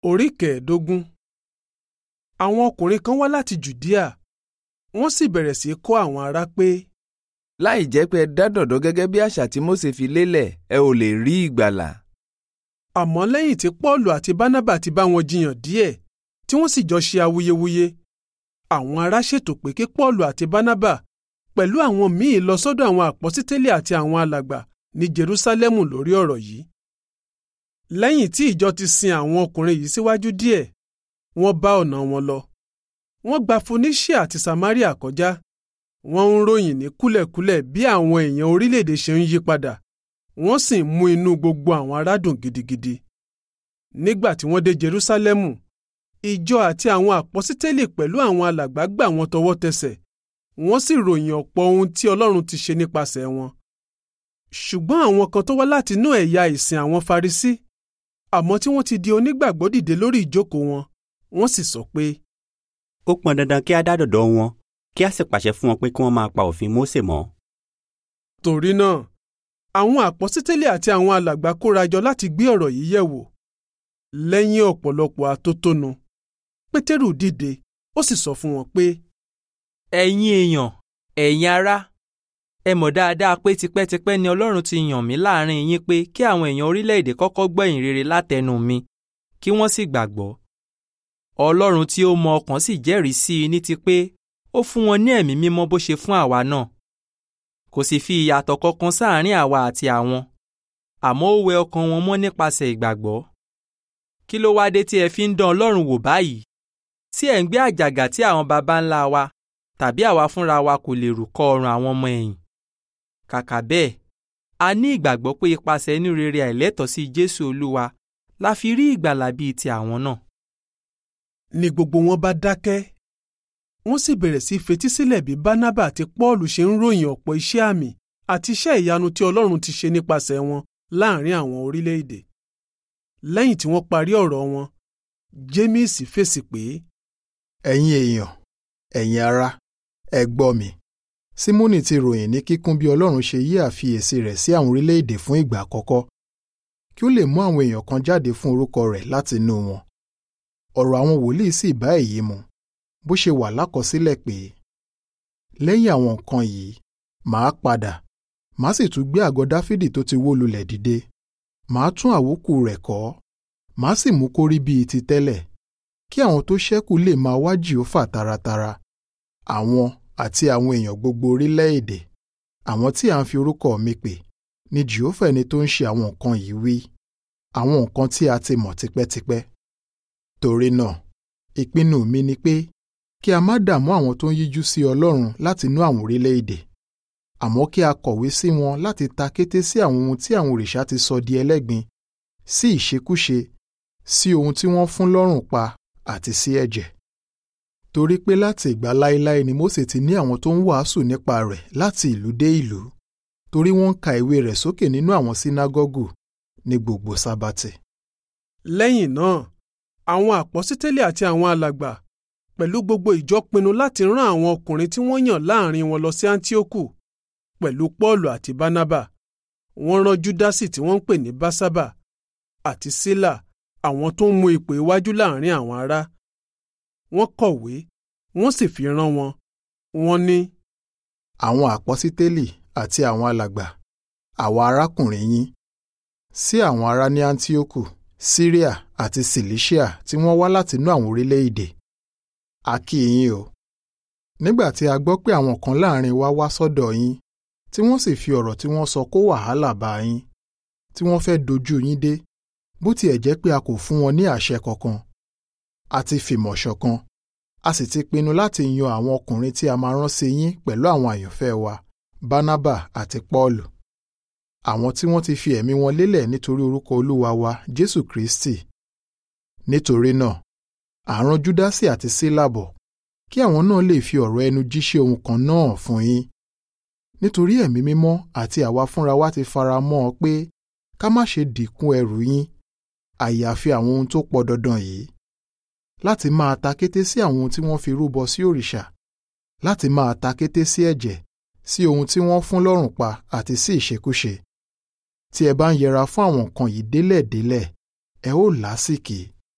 Orí kẹẹ̀ẹ́dógún. Àwọn ọkùnrin kan wá láti Jùdíà, wọ́n sì bẹ̀rẹ̀ sí í kọ́ àwọn ará pé, láì jẹ́ pé ẹ dá dọ̀dọ̀ gẹ́gẹ́ bí àṣà tí Mósè fi lélẹ̀, ẹ ò lè rí ìgbàlà. Àmọ́ lẹ́yìn tí Pọ́ọ̀lù àti Bánábà ti bá wọn jiyàn díẹ̀, tí wọ́n sì jọ ṣe awuyewuye, àwọn ará ṣètò pé kí Pọ́ọ̀lù àti Bánábà pẹ̀lú àwọn míì lọ sọ́dọ̀ àwọn àpọ́sítélì àti àwọn alàgbà ní Jerúsálẹ́mù lórí ọ̀rọ̀ yìí. Lẹ́yìn tí ìjọ ti sin àwọn ọkùnrin yìí síwájú díẹ̀, wọ́n bá ọ̀nà wọn lọ. Wọ́n gba Foníṣíà àti Samaria kọjá. Wọ́n ń ròyìn ní kúlẹ̀kúlẹ̀ bí àwọn èèyàn orílẹ̀-èdè ṣe ń yí padà, wọ́n sì ń mú inú gbogbo àwọn ará dùn gidigidi. Nígbà tí wọ́n dé Jerúsálẹ́mù, ìjọ àti àwọn àpọ́sítélì pẹ̀lú àwọn alàgbà gbà wọ́n tọwọ́ tẹsẹ̀, wọ́n sì ròyìn ọ̀pọ̀ ohun tí Ọlọ́run ti ṣe nípasẹ̀ wọn. Ṣùgbọ́n àwọn kan tó wá láti inú ẹ̀yà ìsìn àwọn Farisí, àmọ́ tí wọ́n ti di onígbàgbọ́ dìde lórí ìjókòó wọn, wọ́n sì sọ pé, ó pọn dandan kí a dá dọ̀dọ̀ wọn, kí a sì pàṣẹ fún wọn pé kí wọ́n máa pa òfin Mósè mọ́. Torí náà, àwọn àpọ́sítélì àti àwọn alàgbà kóra jọ láti gbé ọ̀rọ̀ yìí yẹ̀ wò. Lẹ́yìn ọ̀pọ̀lọpọ̀ atótónu, Pétérù dìde, ó sì sọ fún wọn pé, ẹ̀yin èèyàn, ẹ̀yin ará, ẹ mọ̀ dáadáa pé tipẹ́tipẹ́ ni Ọlọ́run ti yàn mí láàrin yín pé kí àwọn èèyàn orílẹ̀-èdè kọ́kọ́ gbọ́ ìyìn rere látẹnu mi, kí wọ́n sì gbàgbọ́. Ọlọ́run tí ó mọ ọkàn sì jẹ́rìí sí i ní ti pé ó fún wọn ní ẹ̀mí mímọ́ bó ṣe fún àwa náà. Kò sì fi ìyàtọ̀ kankan sáàárín àwa àti àwọn, àmọ́ ó wẹ ọkàn wọn mọ́ nípasẹ̀ ìgbàgbọ́. Kí ló wá dé tí ẹ fi ń dán Ọlọ́run wò báyìí? Tí ẹ̀ ń gbé àjàgà tí àwọn baba ńlá wa tàbí àwa fúnra wa kò lè rù kọ́ ọrùn àwọn ọmọ ẹ̀yìn. Kàkà bẹ́ẹ̀, a ní ìgbàgbọ́ pé ipasẹ̀ inú rere àìlẹ́tọ̀ọ́ sí Jésù Olúwa la fi rí ìgbàlà bíi ti àwọn náà. Ni gbogbo wọn bá dákẹ́. Wọ́n sì bẹ̀rẹ̀ sí fetísílẹ̀ bí Bánábà àti Pọ́ọ̀lù ṣe ń ròyìn ọ̀pọ̀ iṣẹ́ àmì àti iṣẹ́ ìyanu tí Ọlọ́run ti ṣe nípasẹ̀ wọn láàrin àwọn orílẹ̀-èdè. Lẹ́yìn tí wọ́n parí ọ̀rọ̀ wọn, Jémísì fèsì pé, ẹ̀yin èèyàn, ẹ̀yin ará, ẹ gbọ́ mi. Símónì ti ròyìn ní kíkún bí Ọlọ́run ṣe yí àfiyèsí rẹ̀ sí àwọn orílẹ̀-èdè fún ìgbà àkọ́kọ́, kí ó lè mú àwọn èèyàn kan jáde fún orúkọ rẹ̀ láti inú wọn. Ọ̀rọ̀ àwọn wòlíì sì bá èyí mu, bó ṣe wà lákọsílẹ̀ pé, lẹ́yìn àwọn nǹkan yìí, màá padà, màá sì tún gbé àgọ́ Dáfídì tó ti wó lulẹ̀ dìde, màá tún àwókù rẹ̀ kọ́, màá sì mú kó rí bíi ti tẹ́lẹ̀, kí àwọn tó ṣẹ́kù lè máa wá Jèhófà taratara, àwọn àti àwọn èèyàn gbogbo orílẹ̀-èdè, àwọn tí à ń fi orúkọ mi pè, ni Jèhófà ẹni tó ń ṣe àwọn nǹkan yìí wí, àwọn nǹkan tí a ti mọ̀ tipẹ́tipẹ́. Torí náà, ìpinnu mi ni pé kí a má dààmú àwọn tó ń yíjú sí Ọlọ́run láti inú àwọn orílẹ̀-èdè, àmọ́ kí a kọ̀wé sí wọn láti ta kété sí àwọn ohun tí àwọn òrìṣà ti sọ di ẹlẹ́gbin, sí ìṣekúṣe, sí ohun tí wọ́n fún lọ́rùn pa àti sí ẹ̀jẹ̀. Torí pé láti ìgbà láéláé ni Mósè ti ní àwọn tó ń wàásù nípa rẹ̀ láti ìlú dé ìlú, torí wọ́n ń ka ìwé rẹ̀ sókè nínú àwọn sínágọ́gù ní gbogbo sábàtì. Lẹ́yìn náà, àwọn àpọ́sítélì àti àwọn alàgbà pẹ̀lú gbogbo ìjọ pinnu láti rán àwọn ọkùnrin tí wọ́n yàn láàrin wọn lọ sí Áńtíókù pẹ̀lú Pọ́ọ̀lù àti Bánábà. Wọ́n rán Júdásì tí wọ́n ń pè ní Básábà àti Sílà, àwọn tó ń mú ipò iwájú láàrin àwọn ará. Wọ́n kọ̀wé, wọ́n sì fi rán wọn. Wọ́n ní, àwọn àpọ́sítélì àti àwọn alàgbà, àwa arákùnrin yín, sí àwọn ará ní Áńtíókù, Síríà àti Cìlíṣíà tí wọ́n wá láti inú àwọn orílẹ̀-èdè. A kí yín o. Nígbà tí a gbọ́ pé àwọn kan láàrin wa wá sọ́dọ̀ yín, tí wọ́n sì fi ọ̀rọ̀ tí wọ́n sọ kó wàhálà bá yín, tí wọ́n fẹ́ dojú yín dé, bó tiẹ̀ jẹ́ pé a kò fún wọn ní àṣẹ kankan. A ti fìmọ̀ ṣọ̀kan, a sì ti pinnu láti yan àwọn ọkùnrin tí a máa rán sí yín pẹ̀lú àwọn àyànfẹ́ wa, Bánábà àti Pọ́ọ̀lù. Àwọn tí wọ́n ti fi ẹ̀mí wọn lélẹ̀ nítorí orúkọ Olúwa wa, Jésù Kristi. Nítorí náà, a rán Júdásì àti Sílà bọ̀, kí àwọn náà lè fi ọ̀rọ̀ ẹnu jíṣẹ́ ohun kan náà fún yín. Nítorí ẹ̀mí mímọ́ àti àwa fúnra wa ti fara mọ́ ọ pé ká má ṣe dìkún ẹrù yín, àyàfi àwọn ohun tó pọ̀ dandan yìí: láti máa ta kété sí àwọn ohun tí wọ́n fi rúbọ sí òrìṣà, láti máa ta kété sí ẹ̀jẹ̀, sí ohun tí wọ́n fún lọ́rùn pa àti sí ìṣekúṣe. Tí ẹ bá ń yẹra fún àwọn nǹkan yìí délẹ̀délẹ̀, ẹ ó lásìkí.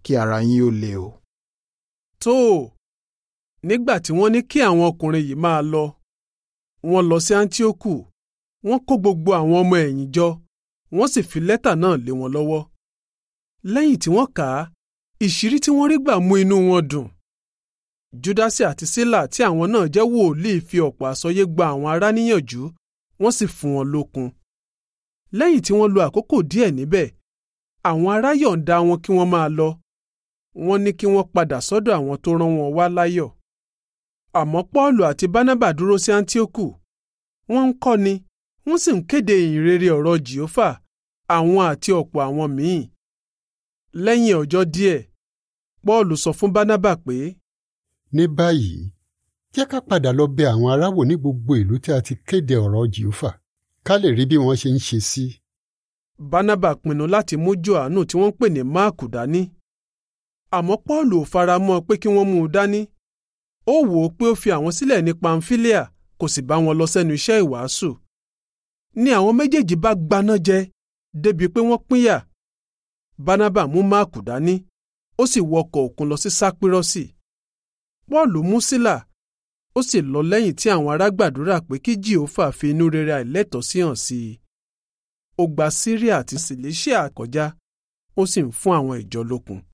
kí ara yín ó le o. Tó o, nígbà tí wọ́n ní kí àwọn ọkùnrin yìí máa lọ, wọ́n lọ sí Áńtíókù, wọ́n kó gbogbo àwọn ọmọ ẹ̀yìn jọ, wọ́n sì fi lẹ́tà náà lé wọn lọ́wọ́. Lẹ́yìn tí wọ́n kà á, ìṣírí tí wọ́n rí gbà mú inú wọn dùn. Júdásì àti Sílà tí àwọn náà jẹ́ wòlíì fi ọ̀pọ̀ àsọyé gba àwọn ará níyànjú, wọ́n sì fún wọn lókun. Lẹ́yìn tí wọ́n lo àkókò díẹ̀ níbẹ̀, àwọn ará yọ̀ǹda wọn kí wọ́n máa lọ. Wọ́n ní kí wọ́n padà sọ́dọ̀ àwọn tó rán wọn wá láyọ̀. Àmọ́ Pọ́ọ̀lù àti Bánábà dúró sí Áńtíókù. Wọ́n ń kọ́ni, wọ́n sì ń kéde ìhìnrere ọ̀rọ̀ Jèhófà, àwọn àti ọ̀pọ̀ àwọn míì. Lẹ́yìn ọjọ́ díẹ̀, Pọ́ọ̀lù sọ fún Bánábà pé, ní báyìí, jẹ́ ká padà lọ bẹ̀ àwọn ará wò ní gbogbo ìlú tí a ti kéde ọ̀rọ̀ Jèhófà, ká lè rí bí wọ́n ṣe ń ṣe sí. Bánábà pinnu láti mú Jòhánù tí wọ́n ń pè ní Máàkù dání. Àmọ́ Pọ́ọ̀lù ò fara mọ́ pé kí wọ́n mú un dání. Ó wò ó pé ó fi àwọn sílẹ̀ ní Pamfílíà, kò sì bá wọn lọ sẹ́nu iṣẹ́ ìwàásù. Ní àwọn méjèèjì bá gbaná jẹ, débi pé wọ́n pínyà. Bánábà mú Máàkù dání, ó sì wọkọ̀ òkun lọ sí Sápírọ́sì. Pọ́ọ̀lù mú Sílà, ó sì lọ lẹ́yìn tí àwọn ará gbàdúrà pé kí Jèhófà fi inú rere àìlẹ́tọ̀ọ́sí hàn sí i. Ó gba Síríà àti Sìlíṣíà kọjá, ó sì ń fún àwọn ìjọ lókun.